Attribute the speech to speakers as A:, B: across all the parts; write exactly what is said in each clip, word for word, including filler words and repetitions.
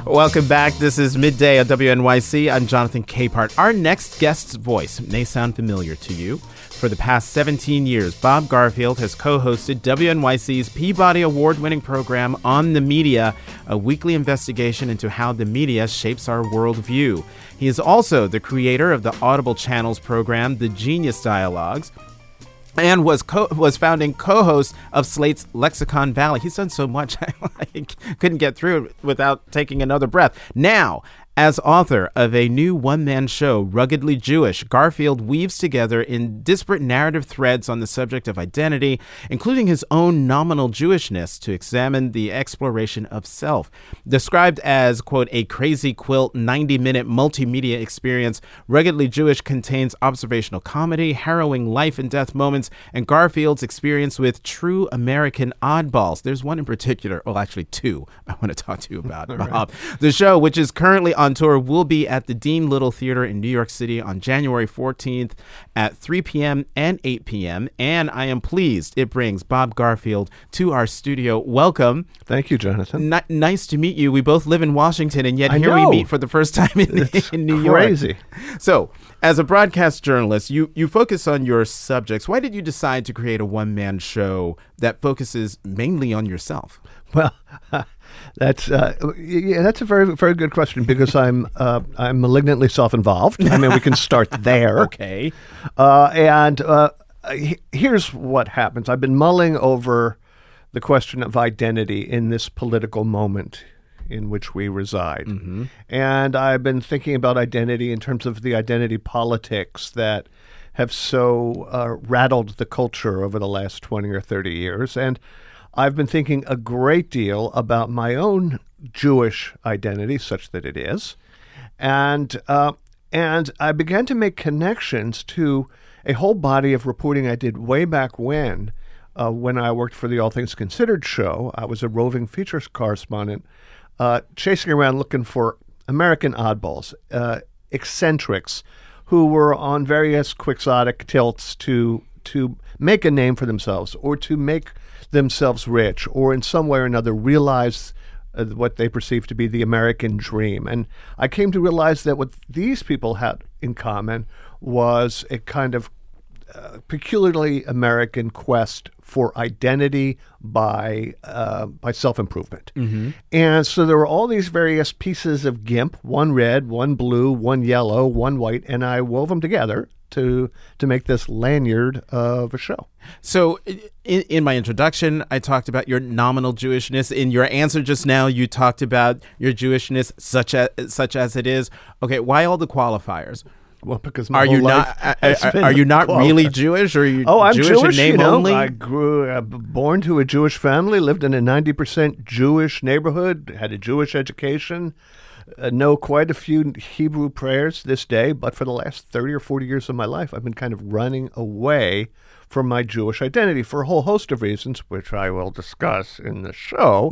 A: Welcome back. This is Midday at W N Y C. I'm Jonathan Capehart. Our next guest's voice may sound familiar to you. For the past seventeen years, Bob Garfield has co-hosted W N Y C's Peabody Award-winning program On the Media, a weekly investigation into how the media shapes our worldview. He is also the creator of the Audible Channel's program, The Genius Dialogues, and was co- was founding co-host of Slate's Lexicon Valley. He's done so much, I couldn't get through it without taking another breath. Now, as author of a new one-man show, Ruggedly Jewish, Garfield weaves together in disparate narrative threads on the subject of identity, including his own nominal Jewishness, to examine the exploration of self. Described as, quote, a crazy quilt ninety-minute multimedia experience, Ruggedly Jewish contains observational comedy, harrowing life and death moments, and Garfield's experience with true American oddballs. There's one in particular, well, actually two, I want to talk to you about, Bob. Right. The show, which is currently on tour, will be at the Dean Little Theater in New York City on January fourteenth at three p.m. and eight p.m. And I am pleased it brings Bob Garfield to our studio. Welcome.
B: Thank you, Jonathan.
A: N- nice to meet you. We both live in Washington, and yet
B: I
A: here
B: know.
A: we meet for the first time in, in New York.
B: Crazy.
A: So, as a broadcast journalist, you, you focus on your subjects. Why did you decide to create a one-man show that focuses mainly on yourself?
B: Well, uh, that's uh, yeah, that's a very very good question because I'm uh, I'm malignantly self-involved. I mean, we can start there.
A: Okay.
B: Uh, and uh, he- here's what happens. I've been mulling over the question of identity in this political moment in which we reside. Mm-hmm. And I've been thinking about identity in terms of the identity politics that have so uh, rattled the culture over the last twenty or thirty years. And I've been thinking a great deal about my own Jewish identity, such that it is. And uh, and I began to make connections to a whole body of reporting I did way back when, uh, when I worked for the All Things Considered show. I was a roving features correspondent, uh, chasing around looking for American oddballs, uh, eccentrics, who were on various quixotic tilts to to make a name for themselves or to make themselves rich or in some way or another realize uh, what they perceive to be the American dream. And I came to realize that what these people had in common was a kind of uh, peculiarly American quest for identity by uh, by self-improvement. Mm-hmm. And so there were all these various pieces of GIMP, one red, one blue, one yellow, one white, and I wove them together to to make this lanyard of a show.
A: So in, in my introduction, I talked about your nominal Jewishness. In your answer just now, you talked about your Jewishness such as, such as it is. Okay, why all the qualifiers?
B: Well, because my
A: are
B: whole
A: you
B: life
A: not
B: has
A: are,
B: been
A: are you not
B: qualified.
A: really Jewish, or are you
B: oh, I'm
A: Jewish,
B: Jewish
A: in name
B: you know,
A: only?
B: I grew uh, born to a Jewish family, lived in a ninety percent Jewish neighborhood, had a Jewish education. Uh, know quite a few Hebrew prayers this day, but for the last thirty or forty years of my life, I've been kind of running away from my Jewish identity for a whole host of reasons, which I will discuss in the show.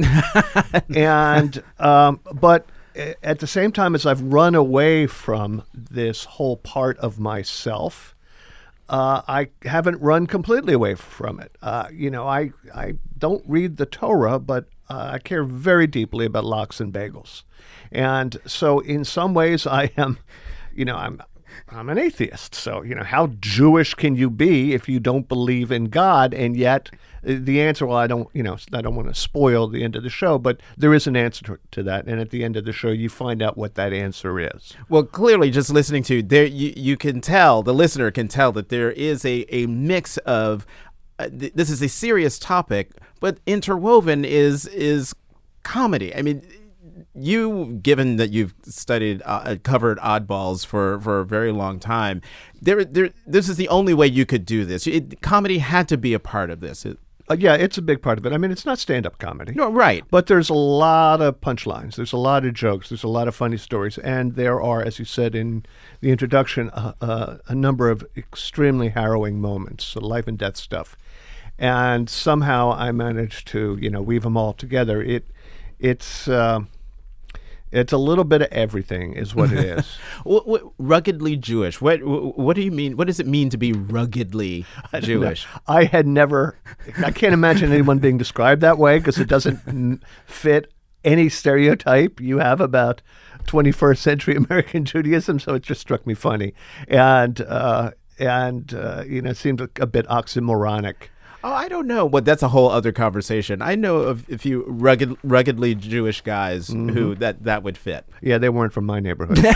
B: and um, But at the same time as I've run away from this whole part of myself, uh, I haven't run completely away from it. Uh, you know, I, I don't read the Torah, but uh, I care very deeply about lox and bagels. And so in some ways I am, you know, I'm I'm an atheist. So, you know, how Jewish can you be if you don't believe in God? And yet the answer, well, I don't, you know, I don't want to spoil the end of the show, but there is an answer to, to that. And at the end of the show, you find out what that answer is.
A: Well, clearly, just listening to there, you, you can tell, the listener can tell that there is a, a mix of, uh, th- this is a serious topic, but interwoven is is comedy. I mean, you, given that you've studied, uh, covered oddballs for, for a very long time, there, there, this is the only way you could do this. It, comedy had to be a part of this. It,
B: Uh, yeah, it's a big part of it. I mean, it's not stand-up comedy.
A: no, right.
B: But there's a lot of punchlines. There's a lot of jokes. There's a lot of funny stories. And there are, as you said in the introduction, uh, uh, a number of extremely harrowing moments, so life and death stuff. And somehow I managed to, you know, weave them all together. It, It's... Uh, It's a little bit of everything is what it is.
A: what, what, ruggedly Jewish. What what do you mean? What does it mean to be ruggedly Jewish?
B: I had never, I can't imagine anyone being described that way because it doesn't fit any stereotype you have about twenty-first century American Judaism. So it just struck me funny. And, uh, and uh, you know, it seemed a, a bit oxymoronic.
A: Oh, I don't know. But that's a whole other conversation. I know of a few rugged, ruggedly Jewish guys mm-hmm. who that, that would fit.
B: Yeah, they weren't from my neighborhood.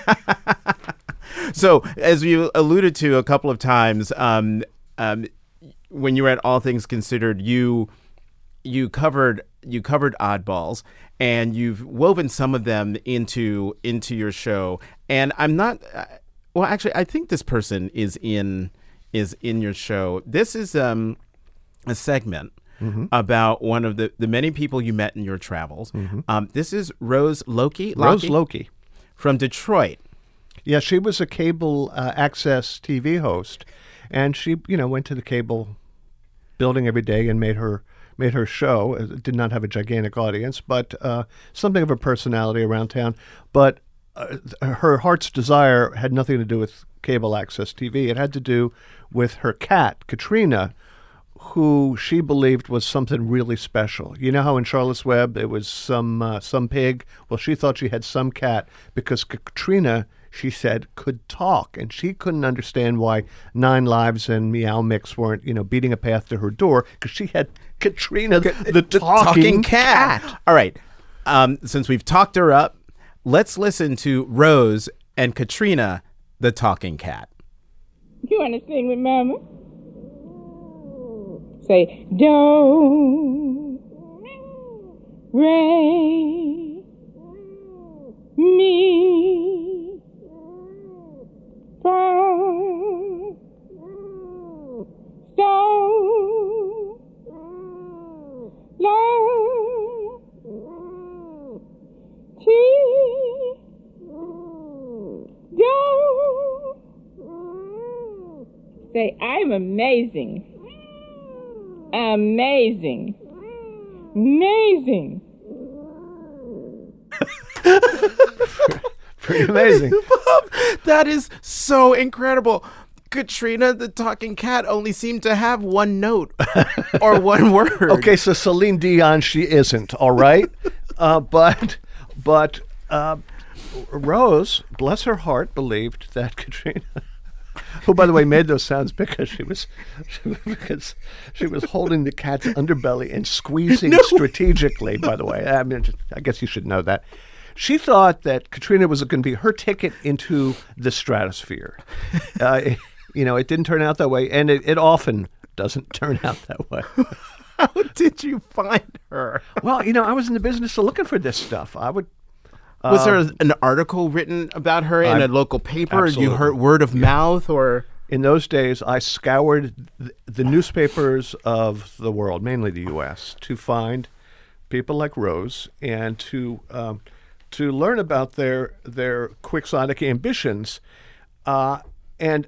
A: So, as you alluded to a couple of times, um, um, when you were at All Things Considered, you you covered you covered oddballs, and you've woven some of them into into your show. And I'm not. Uh, well, actually, I think this person is in is in your show. This is um. a segment mm-hmm. about one of the, the many people you met in your travels. Mm-hmm. Um, this is Rose Loki.
B: Rose Loki.
A: From Detroit.
B: Yeah, she was a cable uh, access T V host, and she, you know, went to the cable building every day and made her made her show. It did not have a gigantic audience, but uh, something of a personality around town. But uh, her heart's desire had nothing to do with cable access T V. It had to do with her cat, Katrina, who she believed was something really special. You know how in Charlotte's Web it was some uh, some pig? Well, she thought she had some cat because Katrina, she said, could talk, and she couldn't understand why Nine Lives and Meow Mix weren't, you know, beating a path to her door because she had Katrina, the, the, the talking, talking cat. cat.
A: All right. Um, since we've talked her up, let's listen to Rose and Katrina, the talking cat.
C: You want to sing with Mama? Say, do, re, mi, fa, so, la, ti, do. Say, I'm amazing. Amazing. Amazing.
B: Pretty amazing.
A: Bob, that is so incredible. Katrina, the talking cat, only seemed to have one note or one word.
B: Okay, so Celine Dion, she isn't, all right? uh, but but uh, Rose, bless her heart, believed that Katrina... who, by the way, made those sounds because she was because she was holding the cat's underbelly and squeezing no. strategically, by the way. I mean, I guess you should know that. She thought that Katrina was going to be her ticket into the stratosphere. Uh, it, you know, it didn't turn out that way, and it, it often doesn't turn out that way.
A: How did you find her?
B: Well, you know, I was in the business of looking for this stuff. I would...
A: Was there an article written about her in
B: I'm,
A: a local paper?
B: Absolutely.
A: You heard word of yeah. mouth, or
B: in those days, I scoured th- the newspapers of the world, mainly the U S, to find people like Rose and to um, to learn about their their quixotic ambitions, uh, and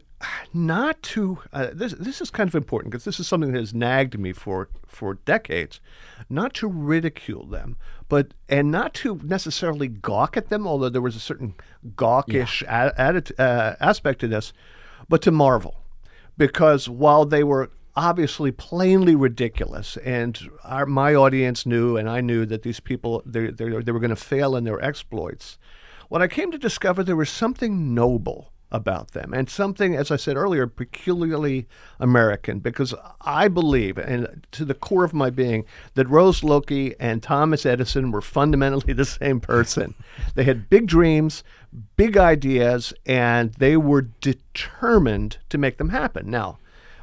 B: not to. Uh, this this is kind of important because this is something that has nagged me for for decades. Not to ridicule them, but and not to necessarily gawk at them, although there was a certain gawkish yeah. a, atti- uh, aspect to this, but to marvel, because while they were obviously plainly ridiculous, and our, my audience knew, and I knew that these people they they, they were going to fail in their exploits, what I came to discover, there was something noble about them, and something, as I said earlier, peculiarly American, because I believe, and to the core of my being, that Rose Loki and Thomas Edison were fundamentally the same person. They had big dreams, big ideas, and they were determined to make them happen. Now,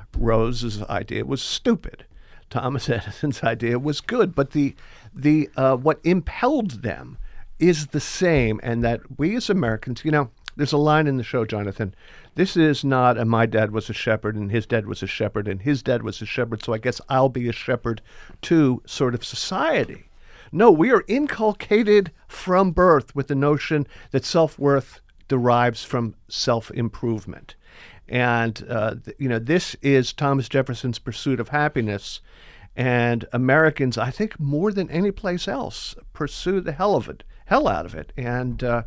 B: Rose's idea was stupid. Thomas Edison's idea was good, but the the uh, what impelled them is the same, and that we as Americans, you know, there's a line in the show, Jonathan. This is not a my dad was a shepherd and his dad was a shepherd and his dad was a shepherd, so I guess I'll be a shepherd too sort of society. No, we are inculcated from birth with the notion that self-worth derives from self-improvement. And, uh, th- you know, this is Thomas Jefferson's pursuit of happiness. And Americans, I think more than any place else, pursue the hell of it, hell out of it. And, uh,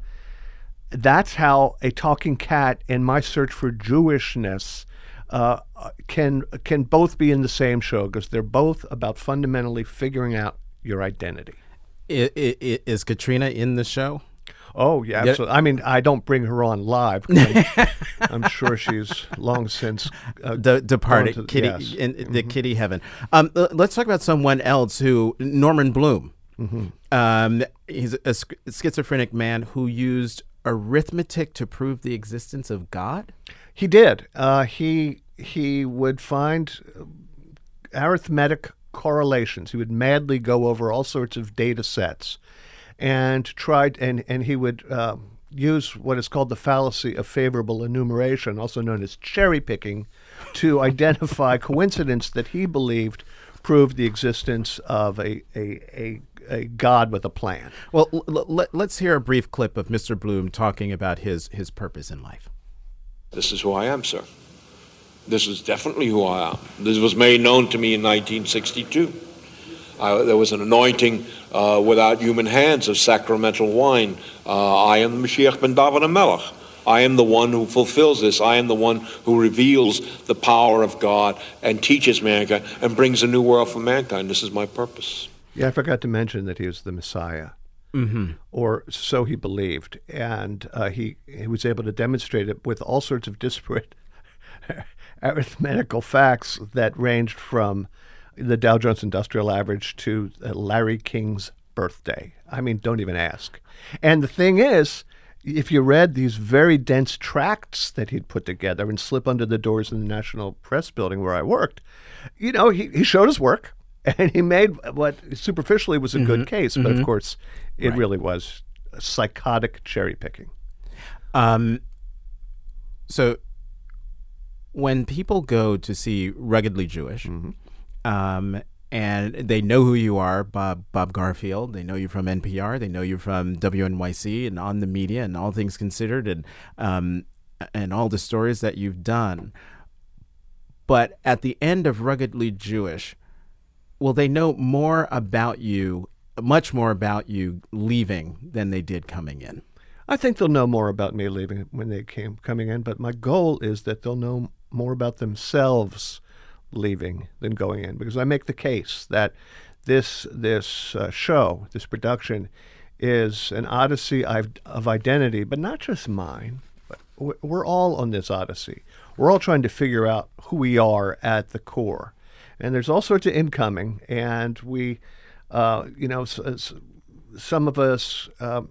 B: that's how a talking cat and my search for Jewishness uh, can can both be in the same show, because they're both about fundamentally figuring out your identity.
A: I, I, is Katrina in the show?
B: Oh, yeah, absolutely. I mean, I don't bring her on live. 'Cause I, I'm sure she's long since uh,
A: De- departed,
B: gone to-
A: kitty
B: yes.
A: in the kitty heaven. Um, l- let's talk about someone else who Norman Bloom. Um, he's a sch- schizophrenic man who used arithmetic to prove the existence of God.
B: He did. Uh, he he would find arithmetic correlations. He would madly go over all sorts of data sets, and tried and and he would um, use what is called the fallacy of favorable enumeration, also known as cherry picking, to identify coincidence that he believed proved the existence of a a a, a God with a plan.
A: Well, l- l- let's hear a brief clip of Mister Bloom talking about his his purpose in life.
D: This is who I am, sir. This is definitely who I am. This was made known to me in nineteen sixty-two. I, there was an anointing uh, without human hands of sacramental wine. Uh, I am the Mashiach ben David HaMelech. I am the one who fulfills this. I am the one who reveals the power of God and teaches mankind and brings a new world for mankind. This is my purpose.
B: Yeah, I forgot to mention that he was the Messiah. Mm-hmm. Or so he believed. And uh, he, he was able to demonstrate it with all sorts of disparate arithmetical facts that ranged from the Dow Jones Industrial Average to uh, Larry King's birthday. I mean, don't even ask. And the thing is, if you read these very dense tracts that he'd put together and slip under the doors in the National Press Building where I worked, you know, he, he showed his work. And he made what superficially was a mm-hmm. good case, but mm-hmm. of course, it right. really was psychotic cherry picking.
A: Um, so, when people go to see Ruggedly Jewish, mm-hmm. um, and they know who you are, Bob Bob Garfield, they know you from N P R, they know you from W N Y C and On the Media and All Things Considered, and um, and all the stories that you've done. But at the end of Ruggedly Jewish, will they know more about you, much more about you leaving than they did coming in?
B: I think they'll know more about me leaving when they came coming in, but my goal is that they'll know more about themselves leaving than going in, because I make the case that this this uh, show, this production, is an odyssey of, of identity, but not just mine. But we're all on this odyssey. We're all trying to figure out who we are at the core. And there's all sorts of incoming, and we, uh, you know, s- s- some of us uh,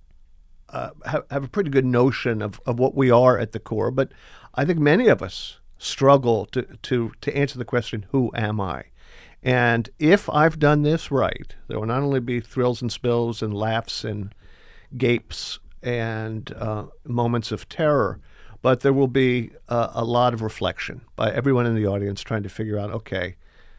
B: uh, have, have a pretty good notion of, of what we are at the core, but I think many of us struggle to, to, to answer the question, who am I? And if I've done this right, there will not only be thrills and spills and laughs and gapes and uh, moments of terror, but there will be uh, a lot of reflection by everyone in the audience trying to figure out, okay,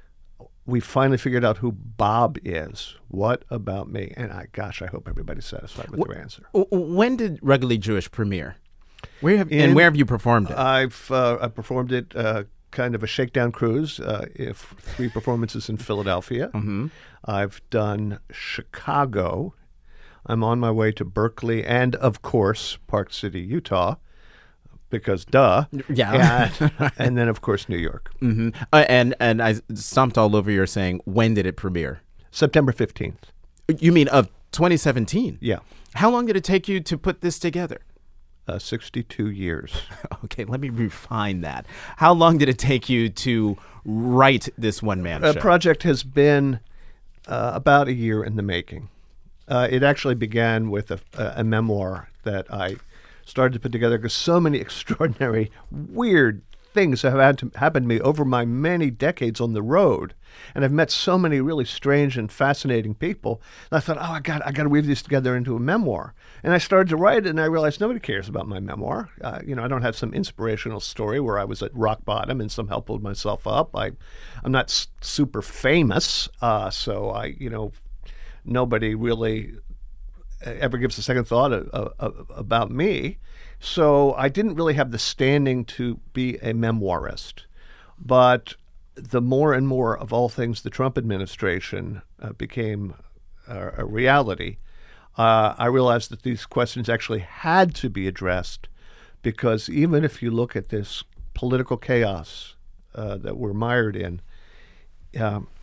B: we finally figured out who Bob is. What about me? And I, gosh, I hope everybody's satisfied with their answer.
A: When did Ruggedly Jewish premiere? Where have
B: In,
A: and where have you performed it?
B: I've uh, I performed it uh, kind of a shakedown cruise. Uh, if three performances in Philadelphia. Mm-hmm. I've done Chicago. I'm on my way to Berkeley and, of course, Park City, Utah. Because duh,
A: yeah,
B: and, and then of course New York,
A: mm-hmm. uh, and and I stomped all over your saying, when did it premiere?
B: September fifteenth.
A: You mean of twenty seventeen?
B: Yeah.
A: How long did it take you to put this together?
B: Uh, Sixty-two years.
A: Okay, let me refine that. How long did it take you to write this one man show?
B: The project has been uh, about a year in the making. Uh, it actually began with a, a, a memoir that I started to put together because so many extraordinary, weird things have had to happen to me over my many decades on the road, and I've met so many really strange and fascinating people. And I thought, oh, I got, I got to weave these together into a memoir. And I started to write it, and I realized nobody cares about my memoir. Uh, you know, I don't have some inspirational story where I was at rock bottom and somehow pulled myself up. I, I'm not s- super famous, uh, so I, you know, nobody really ever gives a second thought of, of, of, about me. So I didn't really have the standing to be a memoirist. But the more and more of all things the Trump administration uh, became uh, a reality, uh, I realized that these questions actually had to be addressed, because even if you look at this political chaos uh, that we're mired in, um,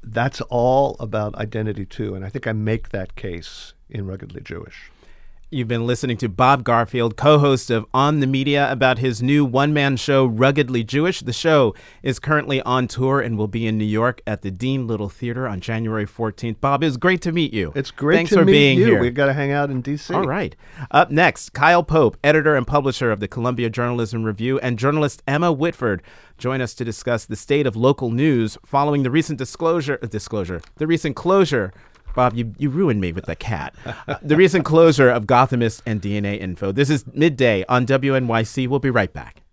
B: that's all about identity, too. And I think I make that case in Ruggedly Jewish.
A: You've been listening to Bob Garfield, co-host of On the Media, about his new one-man show, Ruggedly Jewish. The show is currently on tour and will be in New York at the Dean Little Theater on January fourteenth. Bob, it was great to meet you.
B: It's great
A: Thanks
B: to
A: for
B: meet
A: being
B: you.
A: here.
B: We've got to hang out in D C.
A: All right. Up next, Kyle Pope, editor and publisher of the Columbia Journalism Review, and journalist Emma Whitford join us to discuss the state of local news following the recent disclosure, uh, disclosure, the recent closure. Bob, you, you ruined me with the cat. Uh, the recent closure of Gothamist and D N A Info. This is Midday on W N Y C. We'll be right back.